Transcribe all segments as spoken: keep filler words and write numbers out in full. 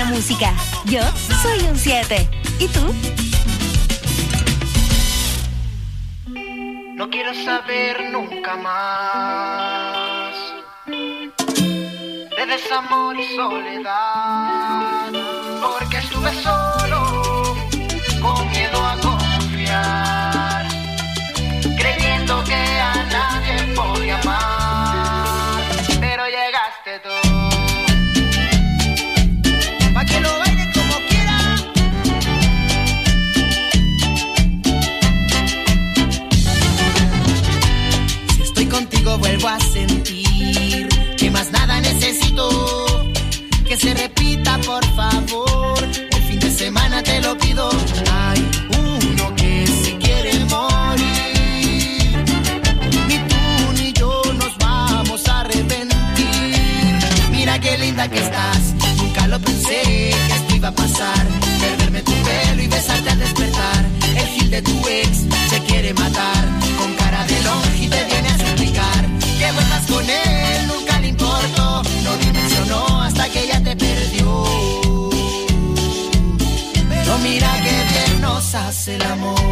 música. Yo soy un siete. ¿Y tú? No quiero saber nunca más de desamor y soledad, porque estuve solo, con miedo a confiar, creyendo que a nadie podía amar, pero llegaste tú. Pa' que lo bailen como quiera. Si estoy contigo vuelvo a sentir que más nada necesito, que se repita por favor, el fin de semana te lo pido. Hay uno que se quiere morir, ni tú ni yo nos vamos a arrepentir. Mira qué linda que estás, nunca lo pensé que esto iba a pasar, perderme tu pelo y besarte al despertar. El gil de tu ex se quiere matar, con cara de longe te viene a suplicar que vuelvas con él, nunca le importó, no dimensionó hasta que ella te perdió. Pero mira que bien nos hace el amor.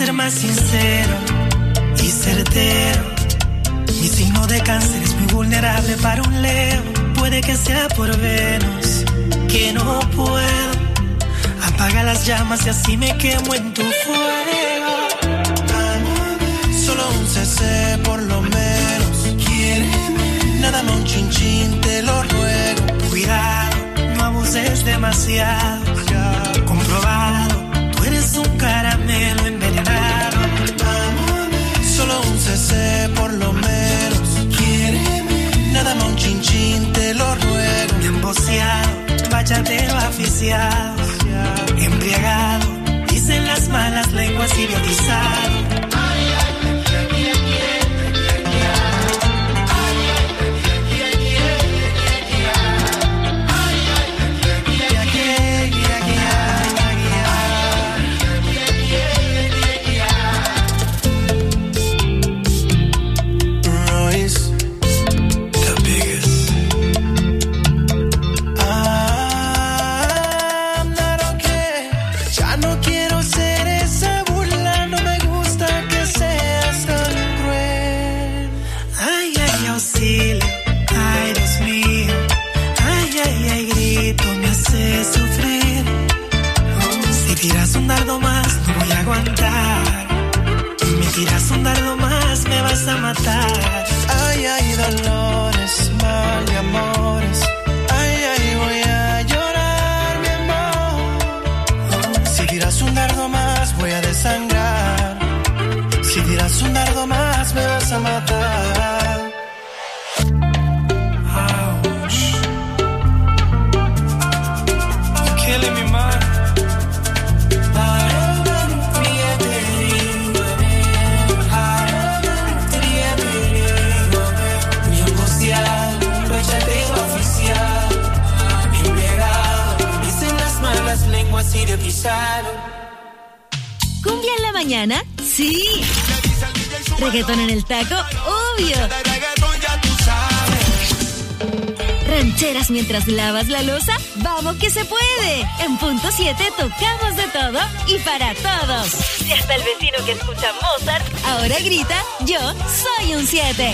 ser más sincero y certero. Mi signo de cáncer es muy vulnerable para un Leo. Puede que sea por Venus, que no puedo. Apaga las llamas y así me quemo en tu fuego. Solo un C C por lo menos. Quiéreme, nada más un chin chin, te lo ruego. Cuidado, no abuses demasiado. Comprobado, tú eres un caramelo envenenado. Solo un C C por lo menos. Quiéreme, nada más un chin chin, te lo ruego. Me emboceado, bachatero aficiado, embriagado, dicen las malas lenguas, idiotizado. Tiras un dardo más, no voy a aguantar. Me tiras un dardo más, me vas a matar. Ay, ay, dolores, mal de amores. Ay, ay, voy a llorar, mi amor. Si tiras un dardo más, voy a desangrar. Si tiras un dardo más, me vas a matar. Ouch. You're killing me, man. ¿Cumbia en la mañana? Sí. ¿Reggaetón en el taco? Obvio. ¿Rancheras mientras lavas la loza? ¡Vamos que se puede! En Punto siete tocamos de todo y para todos. Si hasta el vecino que escucha Mozart ahora grita, yo soy un siete.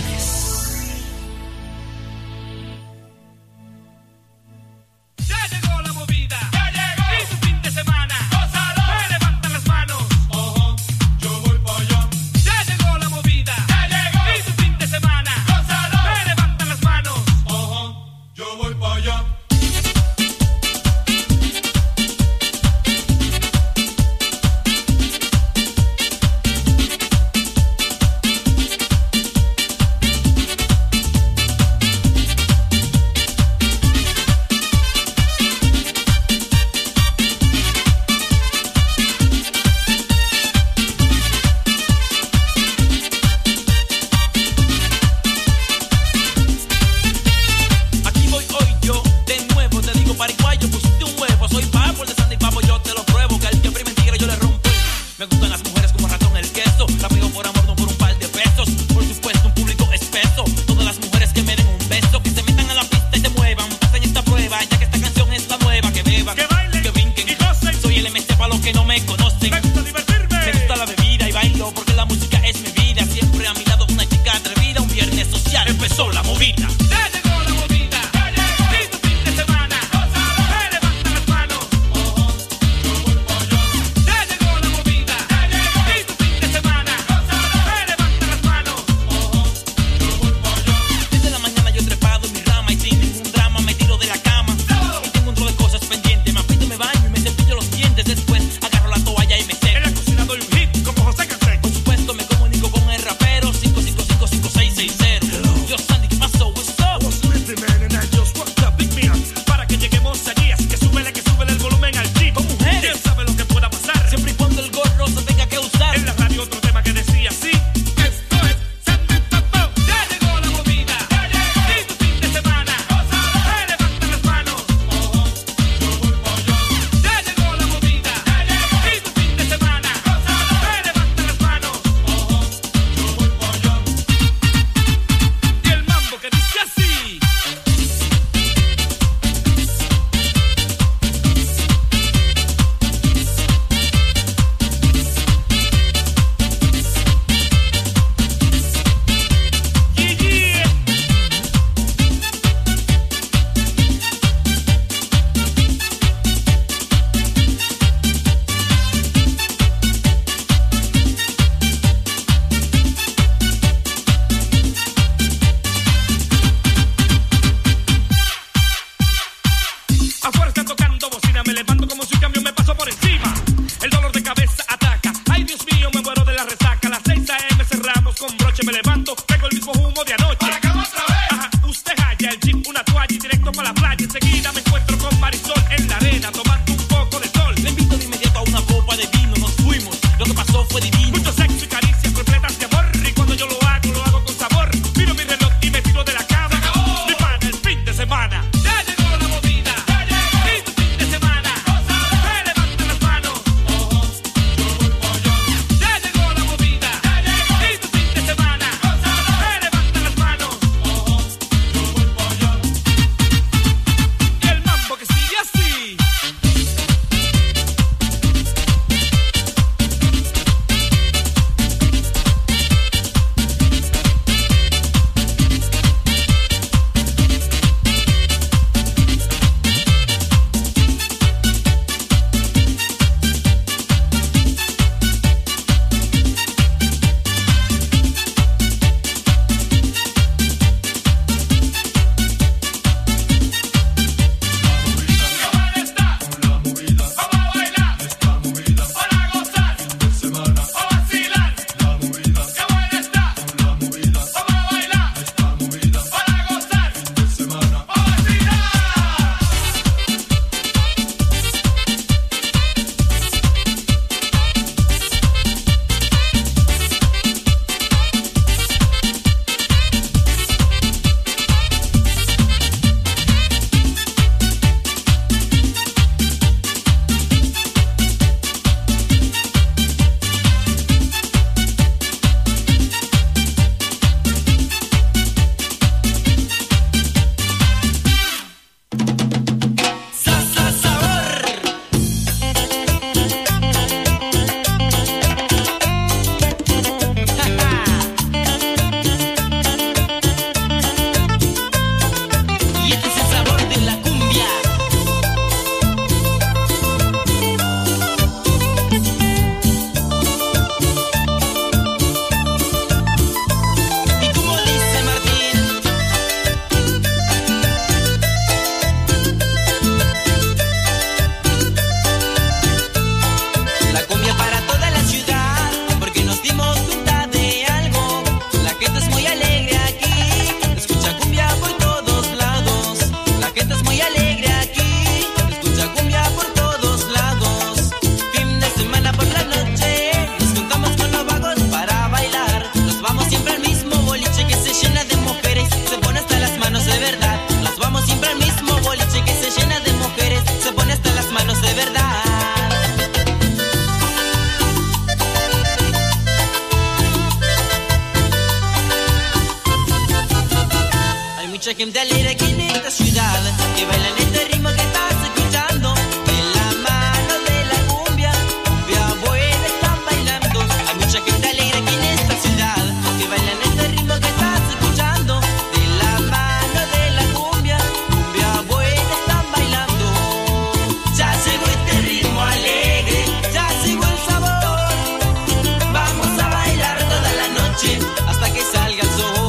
gente alegre aquí en esta ciudad, que bailan este ritmo que estás escuchando. De la mano de la cumbia, cumbia buena están bailando. Hay mucha gente alegre aquí en esta ciudad, que bailan este ritmo que estás escuchando. De la mano de la cumbia, cumbia buena están bailando. Ya llegó este ritmo alegre, ya llegó el sabor. Vamos a bailar toda la noche hasta que salga el sol.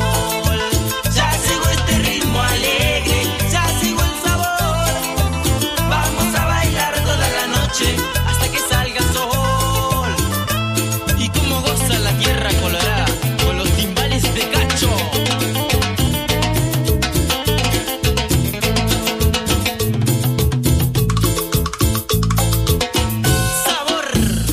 Hasta que salga el sol. Y como goza la tierra colorada con los timbales de cacho. Sabor.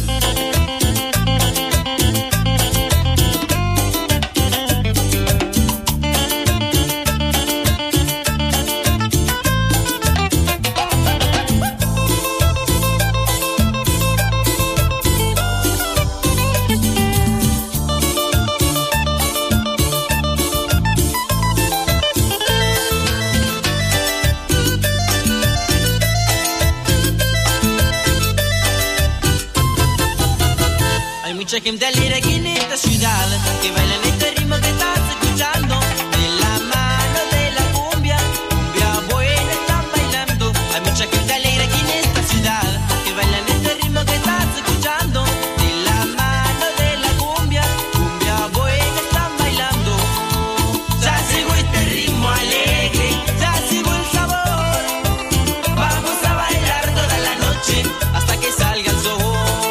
Mucha gente alegre aquí en esta ciudad, que bailan este ritmo que estás escuchando. De la mano de la cumbia, cumbia buena están bailando. Hay mucha gente alegre aquí en esta ciudad, que bailan este ritmo que estás escuchando. De la mano de la cumbia, cumbia buena están bailando. Ya llegó este ritmo alegre, ya llegó el sabor. Vamos a bailar toda la noche hasta que salga el sol.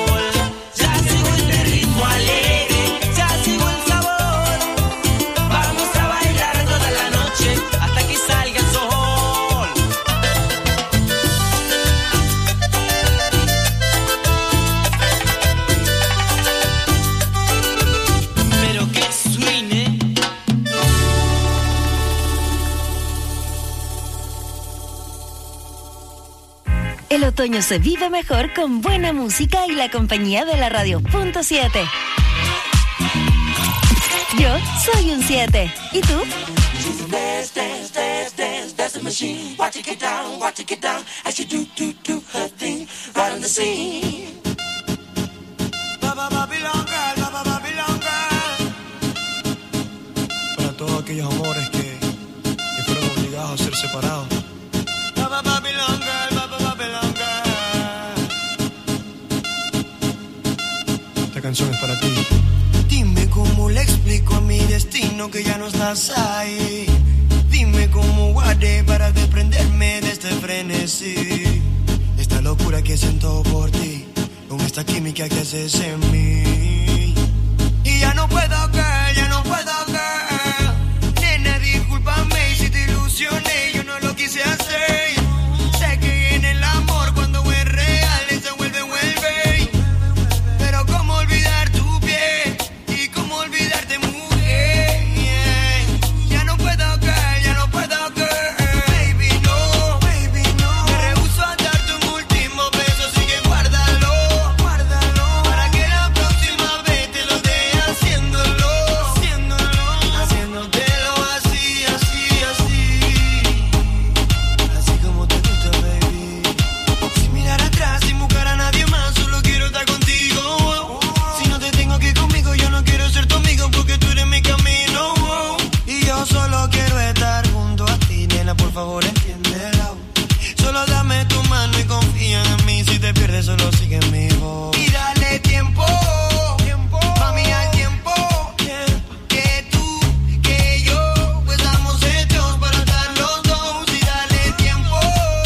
El otoño se vive mejor con buena música y la compañía de la radio punto siete. Yo soy un siete. ¿Y tú? Para todos aquellos amores que, que fueron obligados a ser separados. Esta canción es para ti. Dime cómo le explico a mi destino que ya no estás ahí. Dime cómo haré para desprenderme de este frenesí. Esta locura que siento por ti, con esta química que haces en mí. Y ya no puedo caer, ya no puedo caer. Nena, discúlpame si te ilusioné, yo no lo quise hacer. Sé que en el amor cuando es real se vuelve, vuelve. Pero cómo olvidar tu piel y cómo olvidarte, mujer. Ya no puedo caer, ya no puedo caer. Baby, no, baby, no. Me rehúso a darte un último beso, así que guárdalo, guárdalo. Para que la próxima vez te lo dé haciéndolo, haciéndolo, haciéndotelo así, así, así. Así como te gusta, baby. Sin mirar atrás, sin buscar a nadie más, solo quiero estar contigo. Si no te tengo aquí conmigo, yo no quiero ser tu amigo porque tú eres mi camino. Y yo solo quiero estar junto a ti, nena, por favor entiéndelo. Solo dame tu mano y confía en mí. Si te pierdes, solo sigue mi voz. Y dale tiempo, tiempo, mami, al tiempo. Que tú, que yo, pues estamos hechos para estar los dos. Y dale tiempo,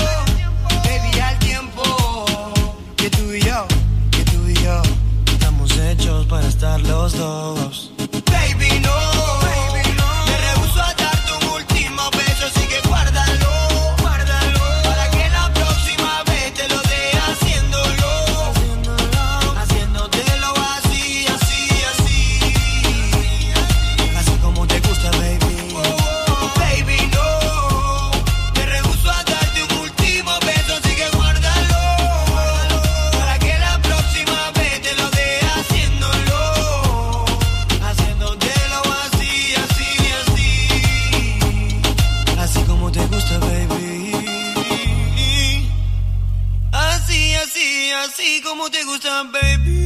baby, al tiempo. Que tú y yo, que tú y yo, estamos hechos para estar los dos. Baby, no, baby, no. Me rehúso a darte un último beso, así que guárdalo, guárdalo. Para que la próxima vez te lo dé haciéndolo, haciéndolo, haciéndotelo así, así, así. Así como te gusta, baby. Baby, no. Me rehúso a darte un último beso, así que guárdalo. Para que la próxima vez te lo dé haciéndolo, así como te gusta, baby.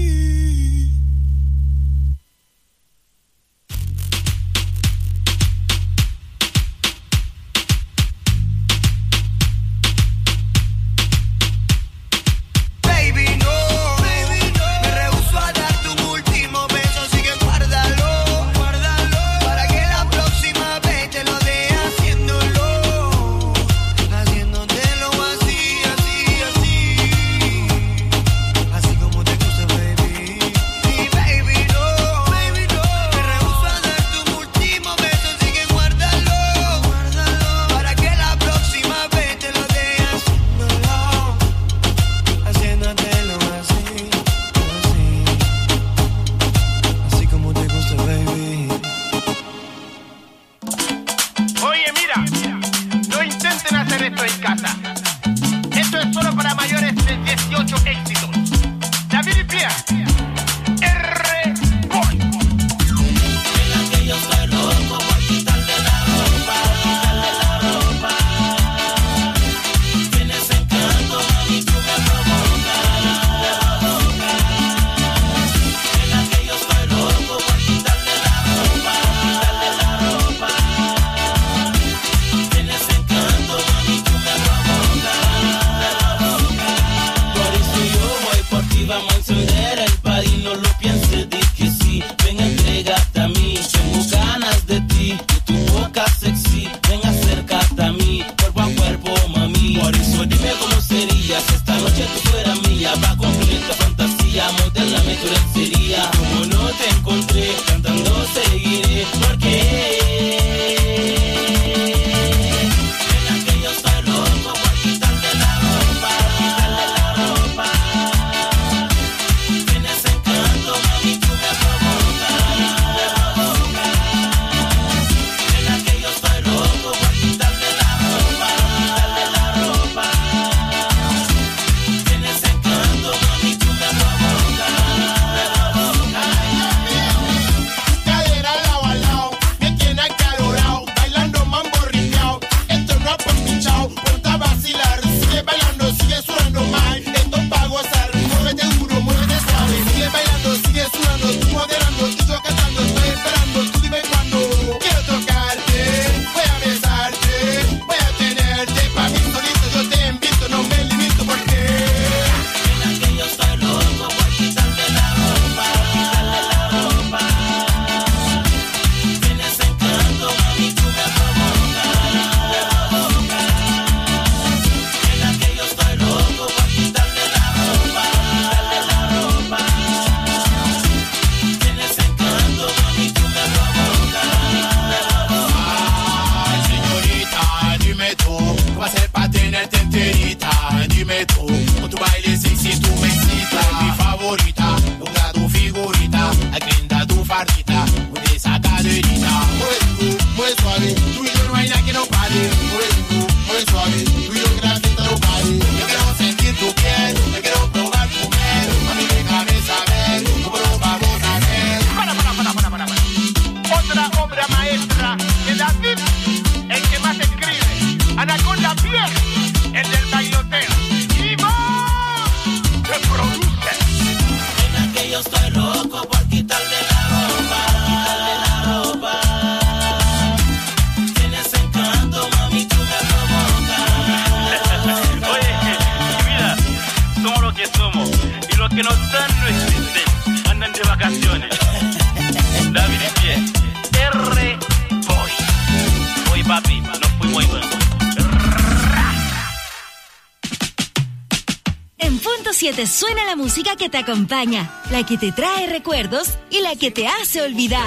Suena la música que te acompaña, la que te trae recuerdos y la que te hace olvidar.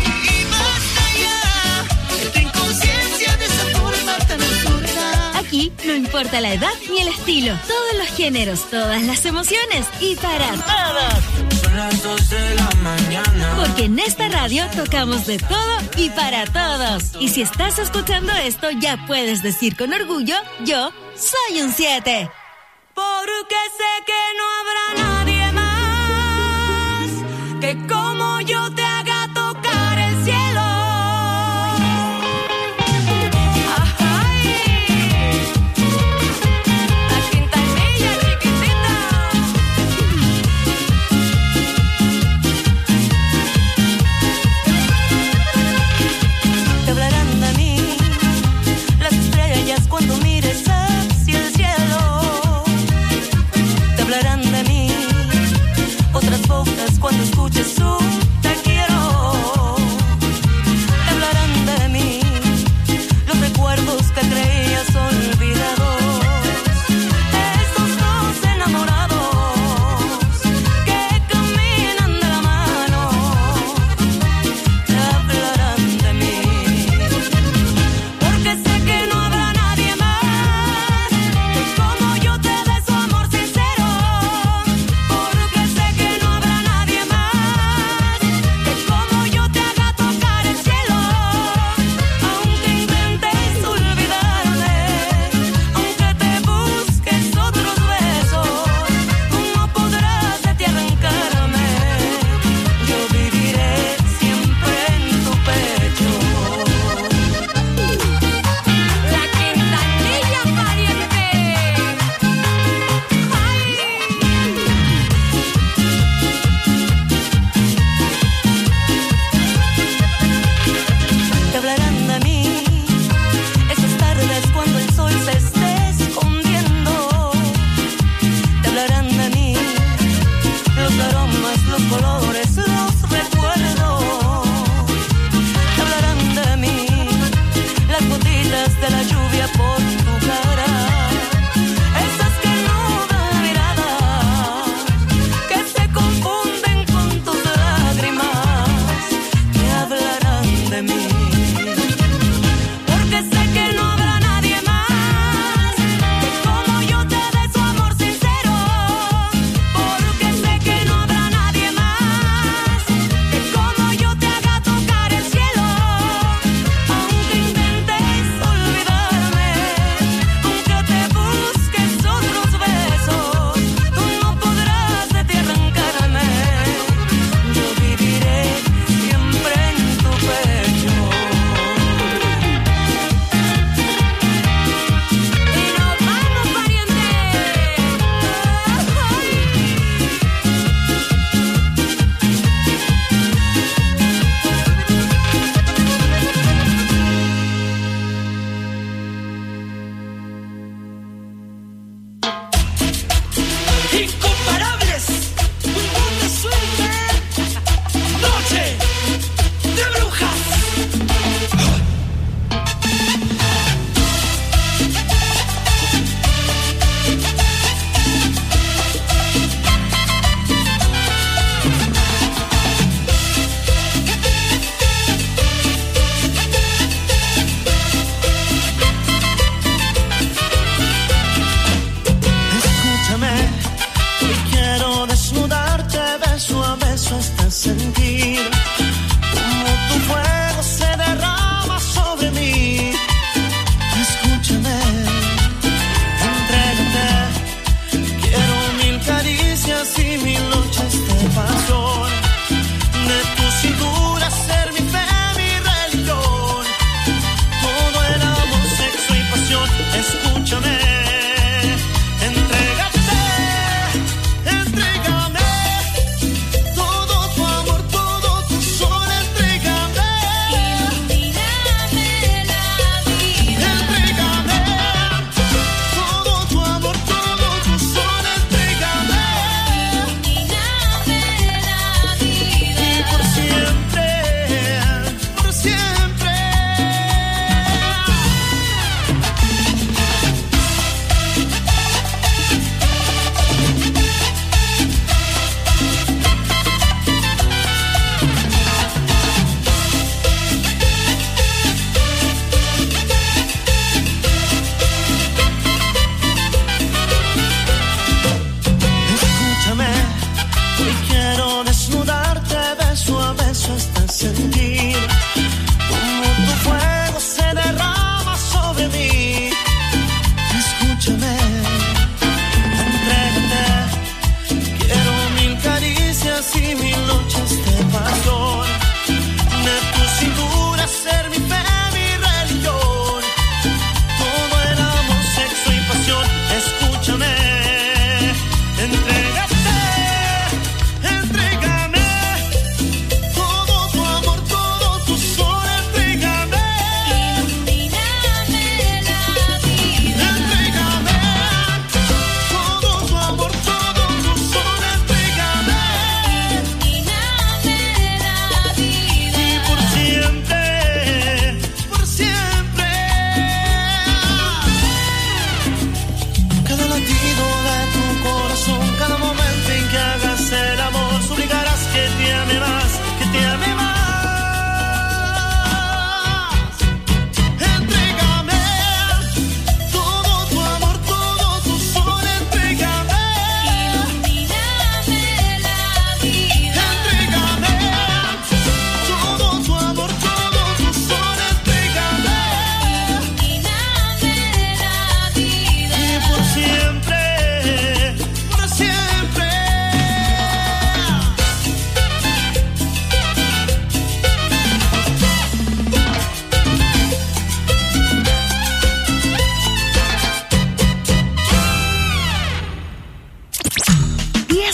Y más allá de tu inconsciencia de esa forma tan absurda. Aquí no importa la edad ni el estilo, todos los géneros, todas las emociones y para todos. Son las dos de la mañana. Porque en esta radio tocamos de todo y para todos. Y si estás escuchando esto, ya puedes decir con orgullo, yo soy un siete. Porque sé que no habrá nadie más que como yo te haga tocar el cielo. Ay, la quintanilla chiquitita.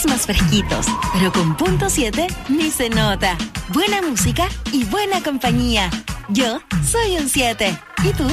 días más fresquitos, pero con punto siete ni se nota. Buena música y buena compañía. Yo soy un siete. ¿Y tú?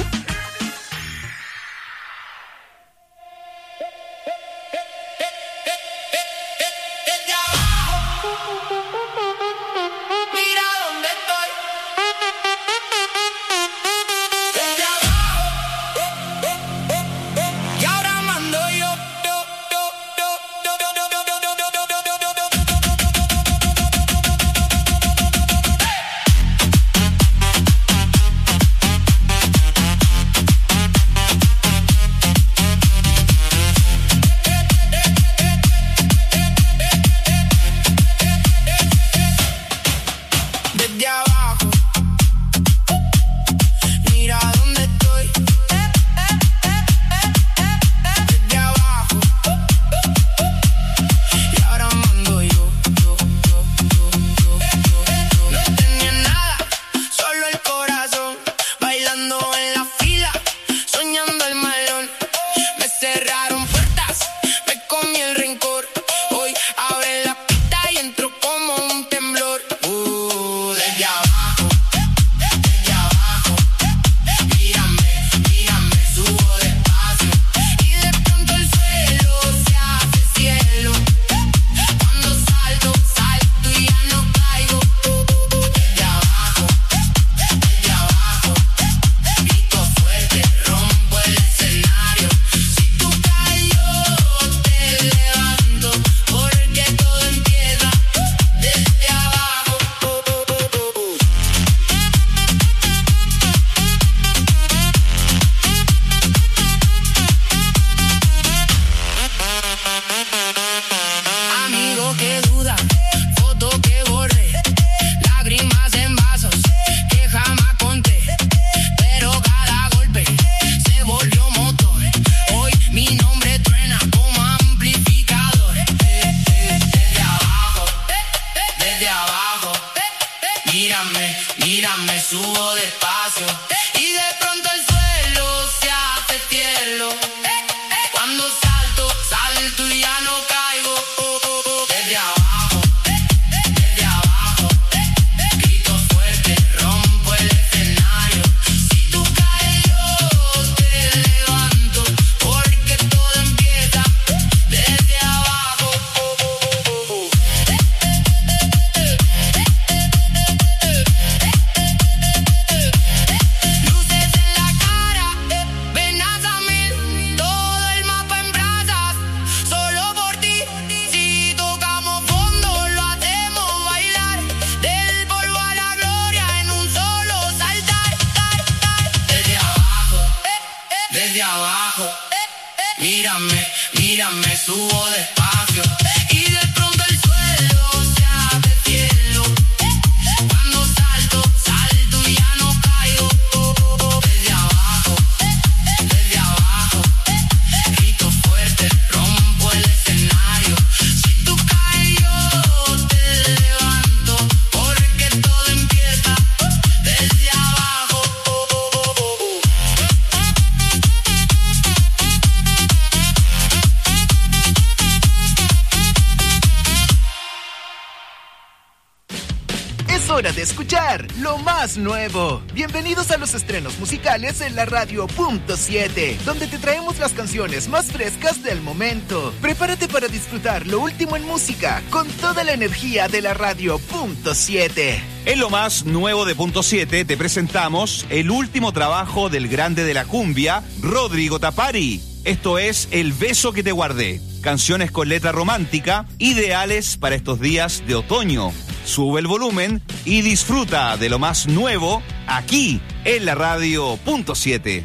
De escuchar lo más nuevo. Bienvenidos a los estrenos musicales en la radio punto siete, donde te traemos las canciones más frescas del momento. Prepárate para disfrutar lo último en música con toda la energía de la radio punto siete. En lo más nuevo de punto siete te presentamos el último trabajo del grande de la cumbia, Rodrigo Tapari. Esto es El beso que te guardé. Canciones con letra romántica, ideales para estos días de otoño. Sube el volumen y disfruta de lo más nuevo aquí en la radio punto siete.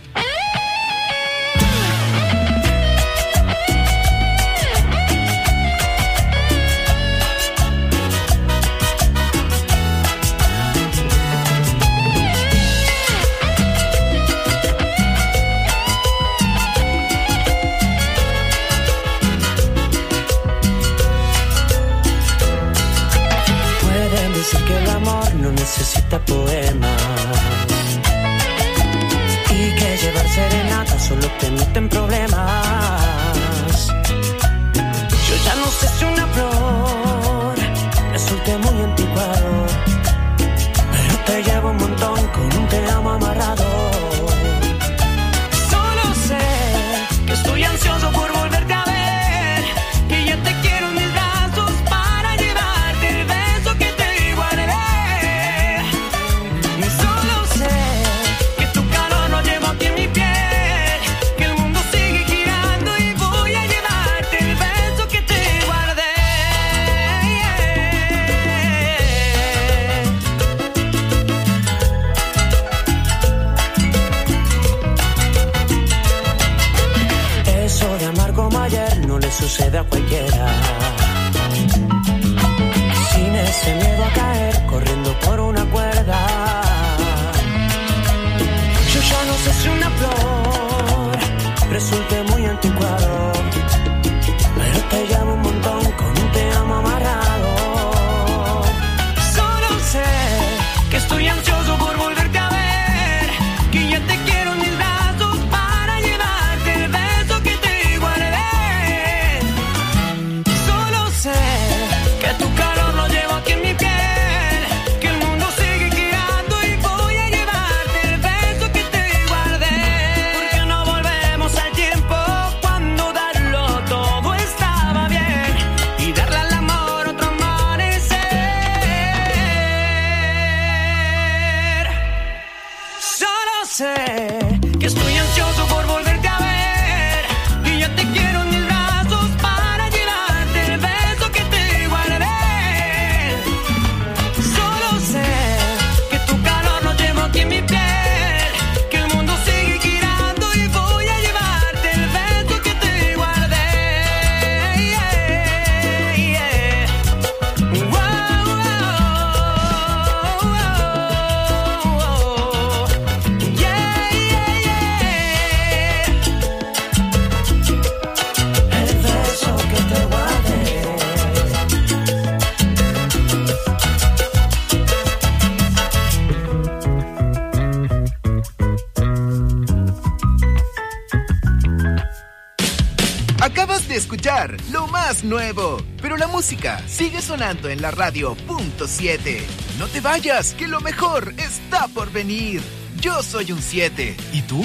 Necesita poemas y que llevar serenata solo te mete en problemas. Yo ya no sé si una flor escuchar lo más nuevo. Pero la música sigue sonando en la radio punto siete. No te vayas, que lo mejor está por venir. Yo soy un siete. ¿Y tú?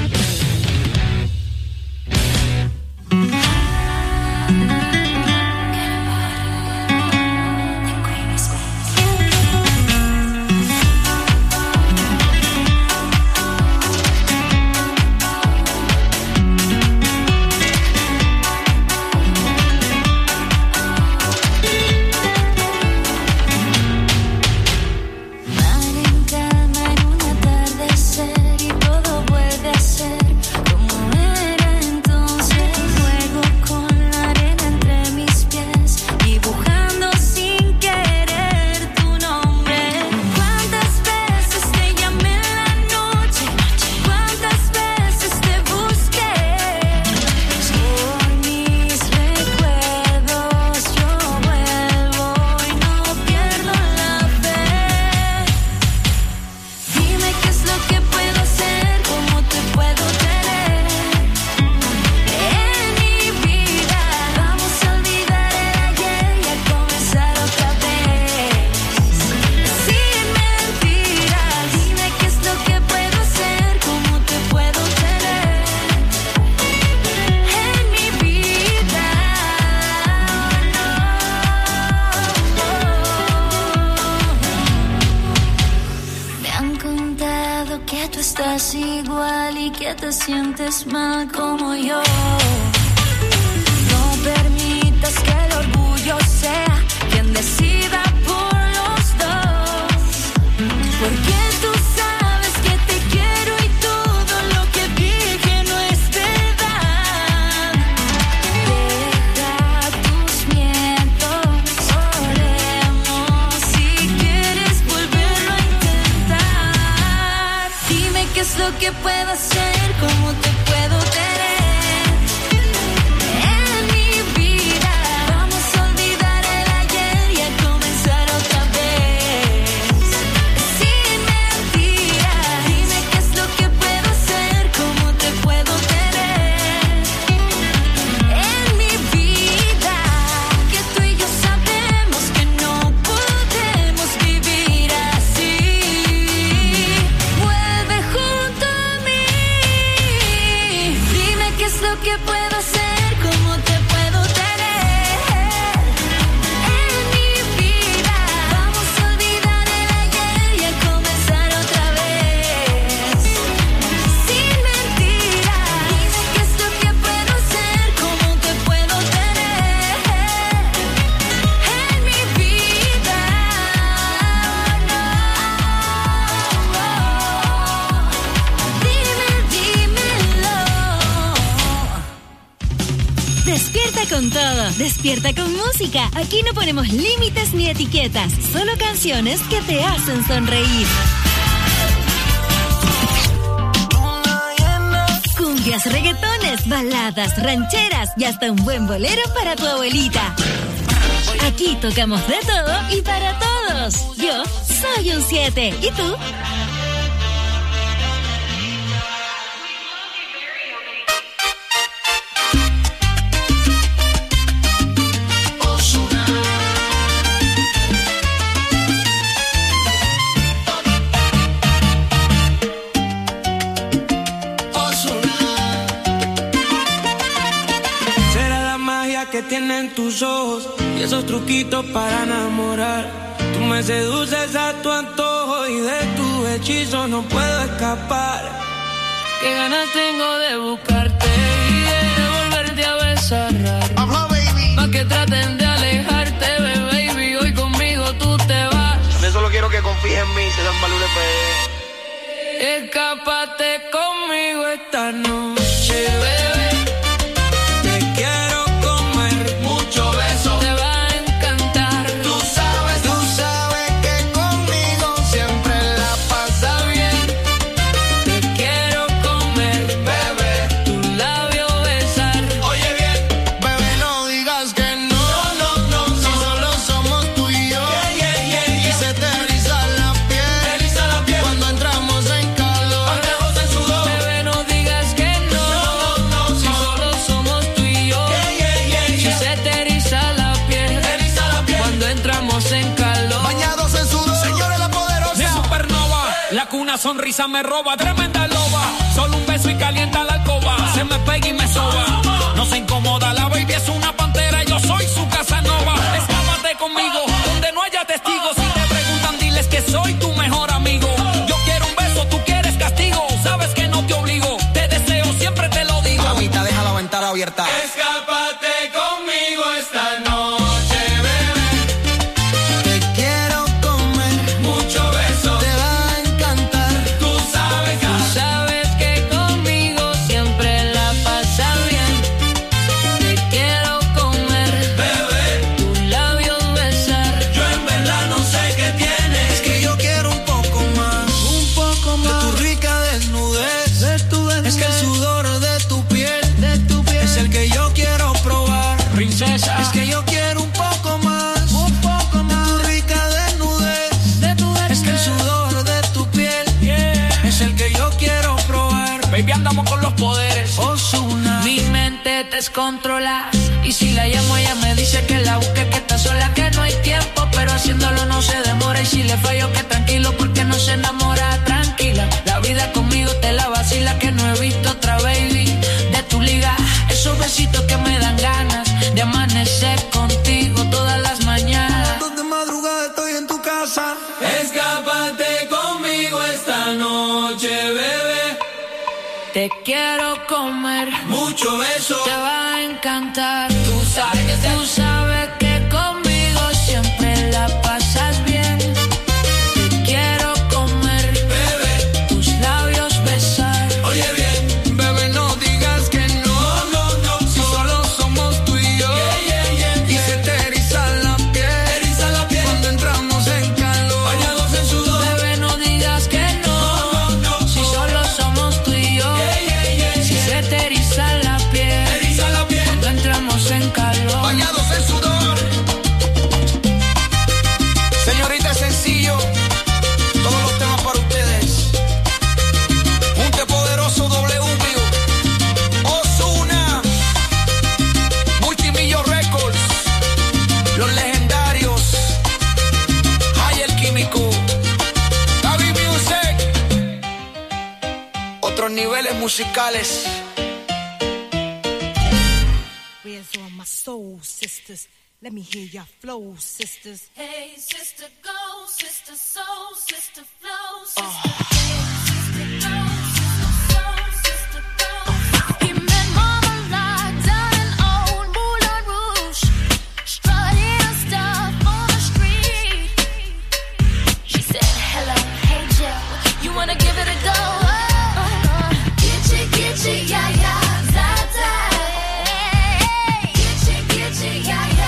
Te sientes mal como yo. No permitas que el orgullo sea quien decida por los dos. Porque tú sabes que te quiero y todo lo que dije no es verdad. Deja tus miedos, oremos si quieres volverlo a intentar. Dime qué es lo que puedo hacer. ¿Cómo te puedo tener en mi vida? Vamos a olvidar el ayer y a comenzar otra vez. Sin mentiras, dime qué es lo que puedo hacer. ¿Cómo te puedo tener en mi vida? Que tú y yo sabemos que no podemos vivir así. Vuelve junto a mí. ¿Qué es lo que puedo hacer? ¿Cómo te puedo tener en mi vida? Vamos a olvidar el ayer y a comenzar otra vez. Sin mentiras, dime qué es lo que puedo hacer. ¿Cómo te puedo tener en mi vida? No, dime, dímelo. Despierta con todo, despierta con música. Aquí no ponemos límites ni etiquetas, solo canciones que te hacen sonreír. Cumbias, reggaetones, baladas, rancheras y hasta un buen bolero para tu abuelita. Aquí tocamos de todo y para todos. Yo soy un siete. ¿Y tú? Que tienen tus ojos y esos truquitos para enamorar. Tú me seduces a tu antojo y de tu hechizo no puedo escapar. Qué ganas tengo de buscarte y de volverte a besar. Uh-huh, baby. Más que traten de alejarte, baby. Hoy conmigo tú te vas. Yo solo quiero que confíes en mí, te dan valor de P. Escápate conmigo esta noche, bebé. No, no, Esa sonrisa me roba, tremenda loba. Solo un beso y calienta la alcoba. Se me pega y me soba. No se incomoda, la baby es una pantera. Yo soy su Casanova. Escápate conmigo, donde no haya testigos. Si te preguntan, diles que soy tu mejor amigo. Yo quiero un beso, tú quieres castigo. Sabes que no te obligo, te deseo, siempre te lo digo. Mamita, deja la ventana abierta. Escápate conmigo esta noche. Es que yo quiero un poco más, un poco más de tu rica desnudez, de tu desnudez. Es que el sudor de tu piel, yeah, es el que yo quiero probar. Baby, andamos con los poderes. Ozuna. Mi mente te descontrola. Y si la llamo, ella me dice que la busque, que está sola, que no hay tiempo. Pero haciéndolo no se demora. Y si le fallo, que tranquilo, porque no se enamora. Tranquila, la vida conmigo te la vacila. Que no he visto otra baby de tu liga. Esos besitos que me dan ganas de amanecer contigo todas las mañanas. De madrugada estoy en tu casa. Escápate conmigo esta noche, bebé. Te quiero comer, mucho beso, te va a encantar. Tú sabes que te... Tú sabes que conmigo siempre la pasas bien. Te quiero comer, bebé, tus labios besar. Oye bien, bebé, no digas que no. No, no, no, si no. Solo somos tú y yo. Yeah, yeah, yeah, yeah. Y se te eriza la piel, eriza la piel cuando entramos en calor, bañados en sudor. Bebé, no digas que no. No, no, no, si no. solo somos tú y yo. Yeah, yeah, yeah, si yeah. se te eriza la piel, eriza la piel cuando entramos en calor, bañados en sudor. Señorita, es sencillo. Todos los temas para ustedes. Junte Poderoso W. Ozuna. Multimillo Records. Los legendarios. Hay el Químico. Gaby Music. Otros niveles musicales. Where's all my soul sisters? Let me hear your flow, sisters. Hey, sister, go, sister, soul, sister, flow, sister. Oh. Hey, sister, go, sister, soul, sister, go. He met Marmalade down in old Moulin Rouge, strutting her stuff on the street. She said, hello, hey, Joe, you wanna give it a go? Oh, oh. Gitchy, gitchy, yeah, yeah, da, da. Gitchy, gitchy, yeah, yeah.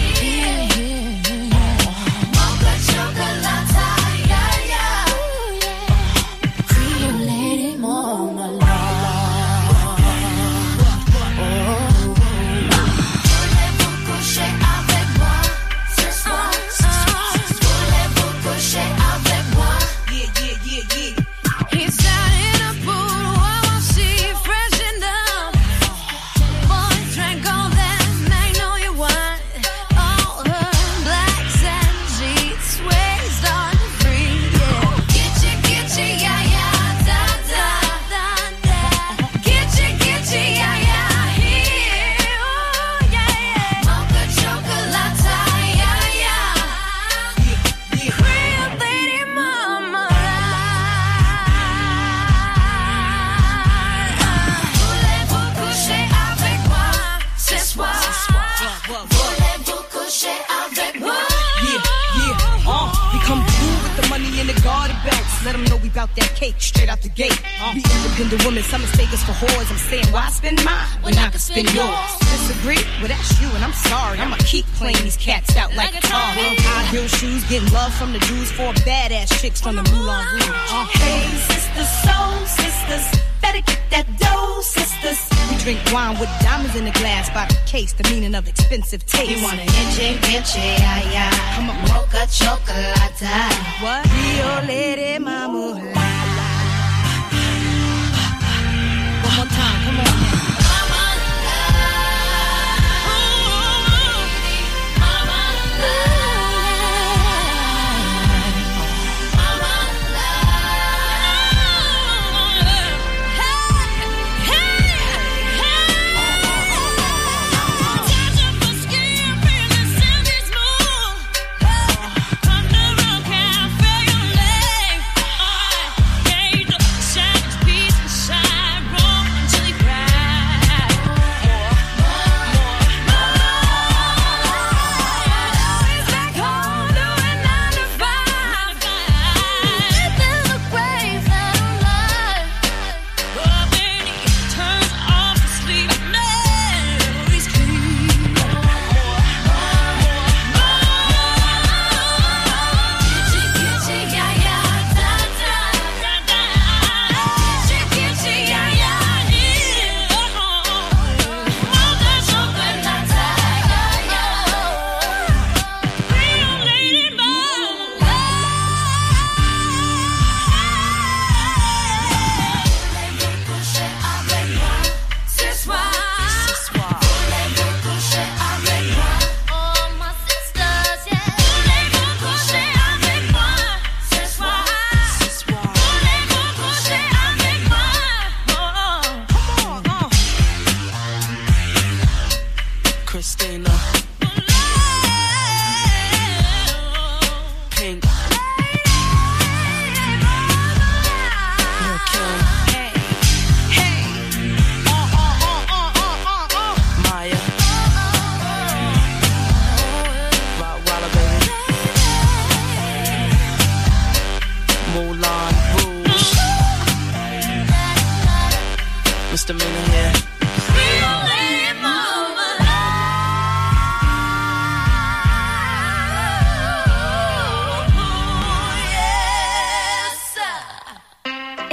Let them know we bout that cake straight out the gate. Uh, Be independent women, some mistake us for whores. I'm saying, why spend mine when I can spend yours? Disagree? Well, that's you, and I'm sorry. I'ma keep playing these cats out like a car. High heel shoes, getting love from the Jews, four badass chicks from the Moulin Rouge. Uh, hey, sisters, soul sisters, better get that dough, sisters. We drink wine with diamonds in the glass by the case, the meaning of expensive taste. You want an inche, inche, ay, ay. Come on, mocha chocolate. What? Rio Lady Mama. One more time, come on.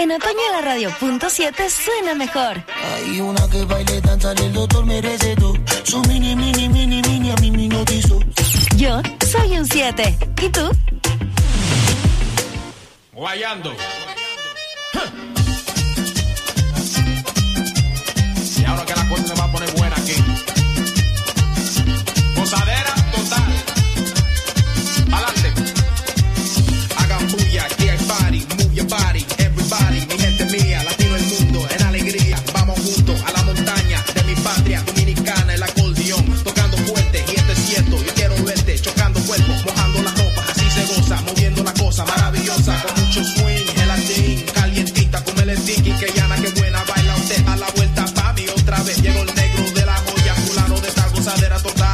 En otoño la radio punto siete suena mejor. Hay una que baile, danza, el doctor merece todo. Su mini, mini, mini, mini, a mí me hipnotizó. Yo soy un siete. ¿Y tú? Guayando. Y ahora que la cosa se va a poner buena aquí. Posadera total. Adelante. Hagan bulla, aquí hay party. Move your body, everybody. Mi gente mía, latino el mundo, en alegría. Vamos juntos a la montaña de mi patria dominicana, el acordeón, tocando fuerte. Y esto es cierto, yo quiero verte, chocando cuerpos, mojando la ropa. Así se goza, moviendo la cosa maravillosa. Con mucho swing, gelatín, calientita, con el tiki, que llana, que buena, baila usted a la vuelta, papi, otra vez. Llegó el negro de la joya, fulano de esta gozadera total.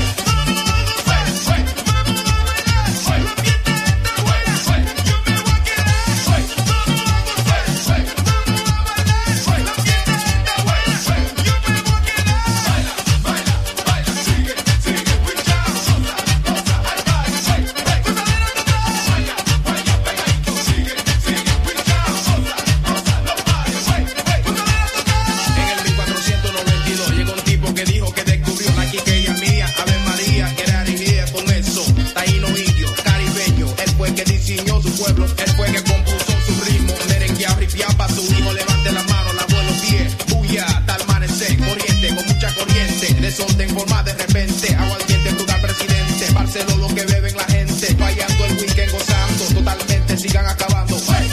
Desorden forma de repente, agua al diente, brutal presidente, Barcelona lo que beben la gente, fallando el weekend, gozando, totalmente sigan acabando. ¡Hey!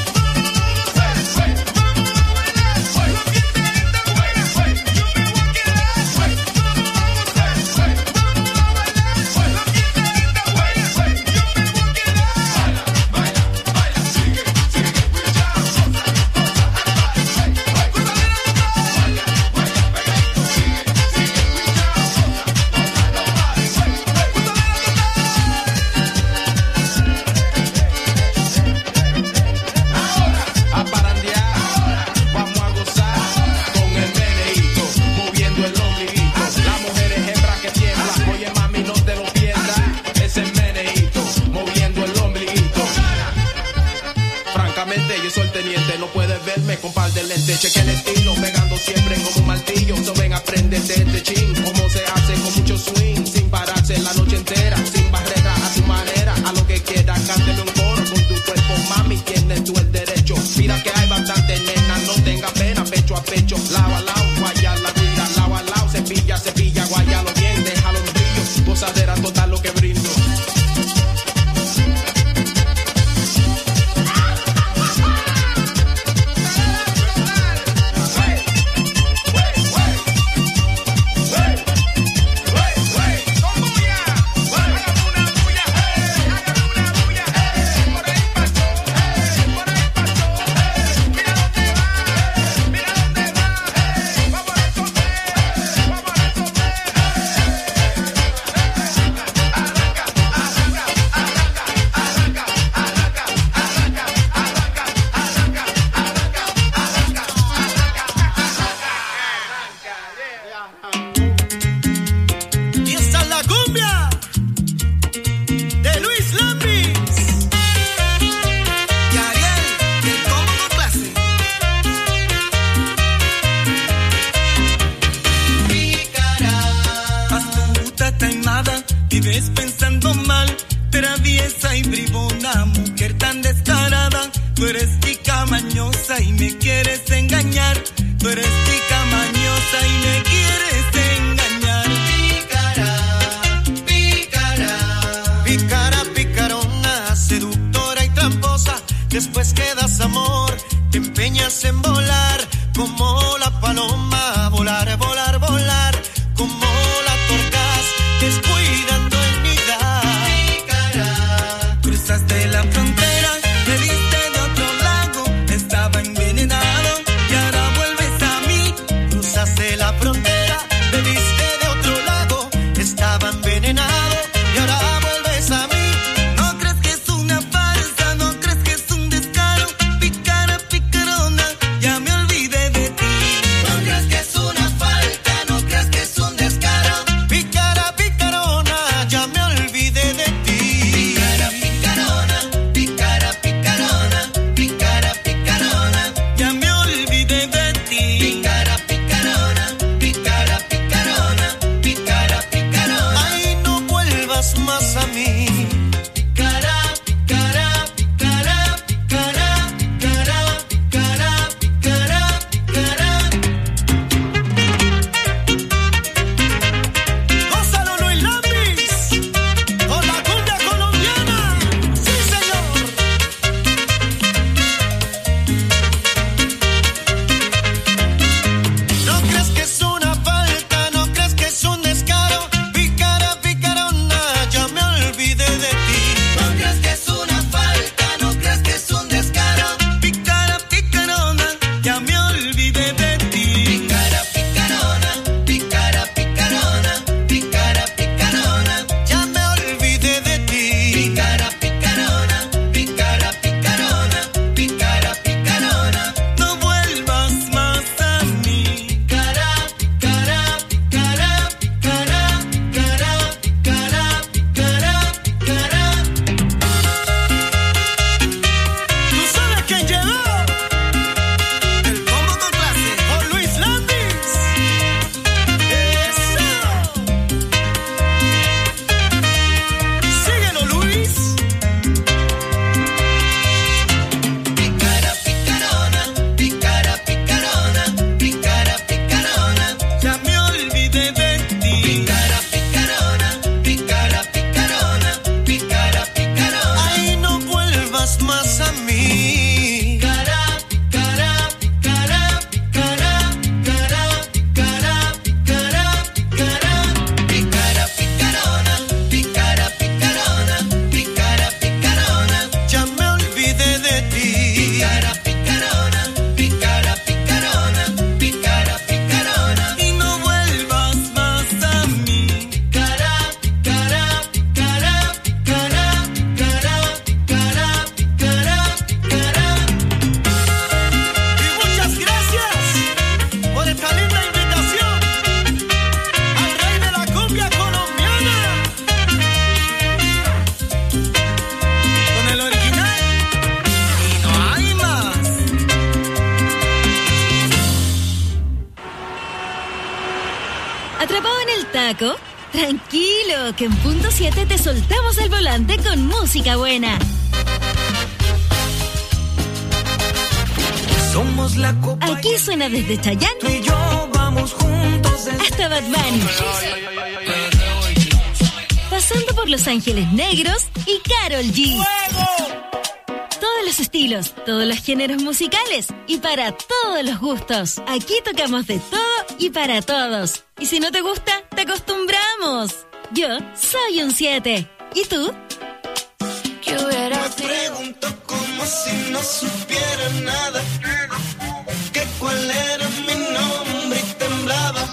Cheque el estilo, pegando siempre como un martillo. So ven, apréndete este chin. Cómo se hace con mucho swing, sin pararse la noche entera, sin barrera, a tu manera, a lo que quiera. Cánteme un coro con tu cuerpo, mami, tienes tú el derecho. Mira que hay bastante nena, no tenga pena, pecho a pecho, lado a lado, guaya la guira, lado a lado, cepilla, cepilla, guayalo bien, déjalo en brillo, gozadera total lo que brindo. Ya me olvidé de ti. mí. Cara, cara, cara, cara, cara, cara, cara, cara. Gonzalo Luis Lambis, con la cumbia colombiana. Sí, señor. No crees que es una falta, no crees que es un descaro. Pícara, picarona, ya me olvidé de ti. No crees que es una falta, no crees que es un descaro. Pícara, picarona, ya me olvidé de ti. Pícara, picarona, pícara, picarona, pícara, picarona, ya me olvidé de ti. Pícara, picarona, pícara, picarona, pícara, picarona, no vuelvas más a mí. Cara, cara, cara, cara, cara, cara, cara, cara. ¿Tú sabes quién llegó? El combo con clase, con Luis Landis. Eso. Síguelo, Luis. Pícara, picarona, pícara, picarona, pícara, picarona, ya me olvidé de ti. Pícara, picarona, pícara, picarona, pícara, picarona, ay, no vuelvas más a mí. Cara, cara, cara, cara, cara, cara, cara, cara. Pícara, picarona, pícara, picarona, pícara, picarona, ya me olvidé de ti. Pícara, picarona, pícara, picarona, pícara, picarona, y no vuelvas más a mí. Cara, cara, cara, cara, cara, cara, cara, cara. Y muchas gracias por esta linda invitación al rey de la cumbia colombiana. Con el original y no hay más. ¿Atrapado en el taco? Tranquilo, que en punto siete te soltamos el volante con música buena. Somos la copa. Aquí suena desde Tú Chayanne y yo vamos juntos desde hasta Bad Bunny, pasando por Los Ángeles Negros y Karol G. Todos los estilos, todos los géneros musicales y para todos los gustos. Aquí tocamos de todo y para todos. Y si no te gusta, te acostumbramos. Yo soy un siete. ¿Y tú? ¿Qué hubiera Me pregunto como si no supiera nada, que cuál era mi nombre y temblaba.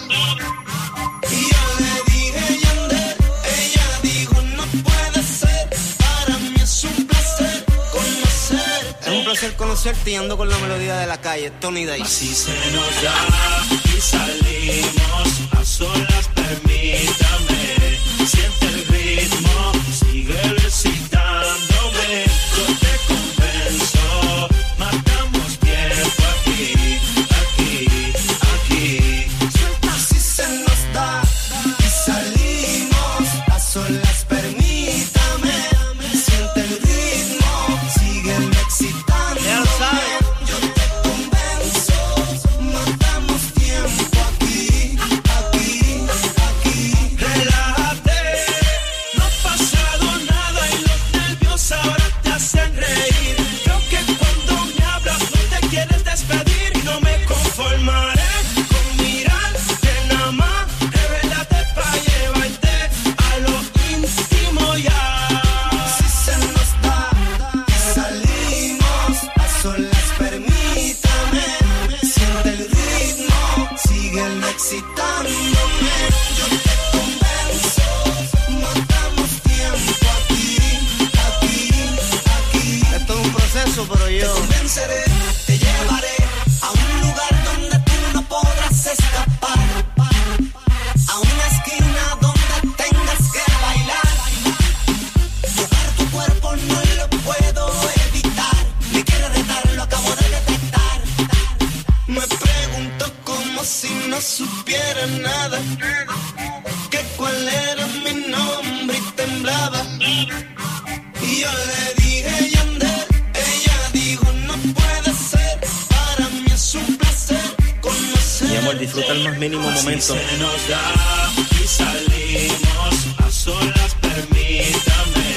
Y yo le dije Yandel, ella dijo no puede ser, para mí es un placer conocer. Es un placer conocerte y ando con la melodía de la calle, Tony Day. Así se nos da y salimos a solas, permítame. Siente el ritmo, sigue recitándome. Yo te convenzo, matamos tiempo aquí, aquí, aquí. Suelta si se nos da y salimos a solas, permítame. Siente el ritmo, sígueme excitando. Ya lo sabes. Yo te convenzo, matamos tiempo aquí, aquí, aquí. Relájate, no ha pasado nada y los nervios ahora te hacen reír. Creo que cuando me hablas no te quieres despedir y no me conformaré con mirarte nada más. Revélate pa' llevarte a lo íntimo ya. Si se nos da y salimos a solas, permítame. Siente el ritmo, sígueme excitándome. Yo te convenzo, matamos tiempo aquí, aquí, aquí. Esto es un proceso, pero yo... Te convenceré, te llevaré a un lugar donde tú no podrás escapar, a una esquina donde tengas que bailar. Tocar tu cuerpo no lo puedo evitar, me quiere retar, lo acabo de detectar. Me pregunto como si no supiera nada, que cuál era mi nombre y temblaba. Y yo le dije Yandel, ella dijo no puede ser, para mí es un placer conocer. Mi amor, disfruta el más mínimo momento. Se nos da y salimos.